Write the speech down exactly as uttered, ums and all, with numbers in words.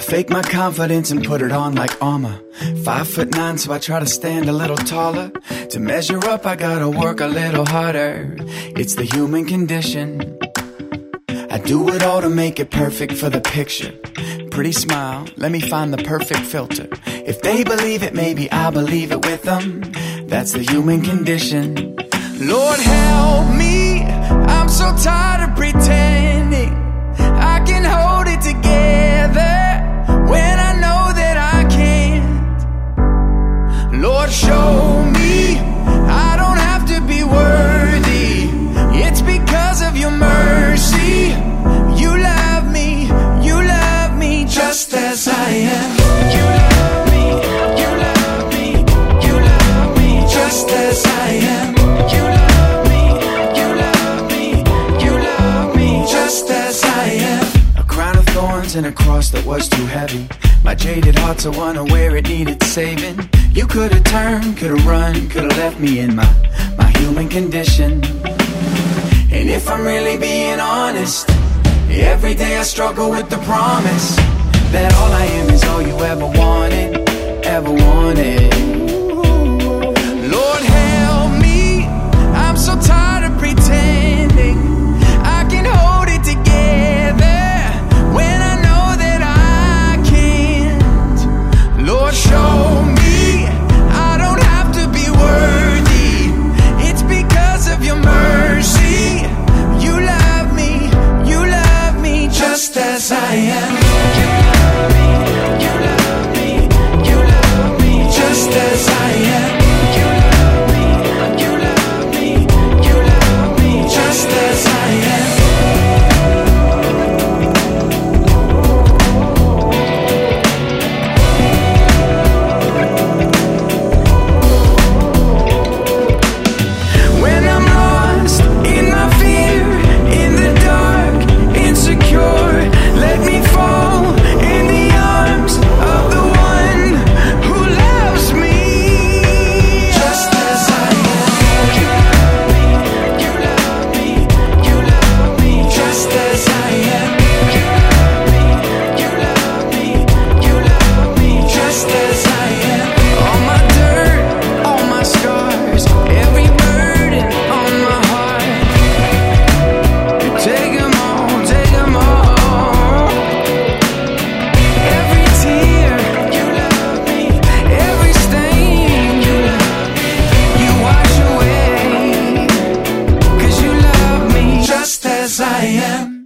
fake my confidence and put it on like armor. Five foot nine, so I try to stand a little taller. To measure up, I gotta work a little harder. It's the human condition. I do it all to make it perfect for the picture. Pretty smile, let me find the perfect filter. If they believe it, maybe I'll believe it with them. That's the human condition. Lord help me, I'm so tired of pretending I can hold it together when I know that I can't. Lord show me I don't have to be worthy. It's because of your mercy. You love me, you love me just as I am. You love me, you love me, you love me just as I am. You love me, you love me, you love me just as I am. A crown of thorns and a cross that was too heavy. My jaded heart's a one where it needed saving. You could've turned, could've run, could've left me in my, my human condition. And if I'm really being honest, every day I struggle with the promise that all I am is all you ever wanted, ever wanted. Lord help me, I'm so tired of pretending I can hold it together when I know that I can't. Lord show me I don't have to be worthy. It's because of your mercy. You love me, you love me just as I am. You love me, you love me, you love me just as I am. You love me, you love me, you love me just as I am. When I'm lost in my fear, in the dark, insecure, let me fall in the arms of the one who loves me just as I am. You love me, you love me, you love me just as I am. You love me, you love me, you love me just as I am. All my dirt, all my scars, every burden on my heart. Take 'em all, take 'em all. Every tear, you love me. Every stain, you love me. You wash away, 'cause you love me just as I am.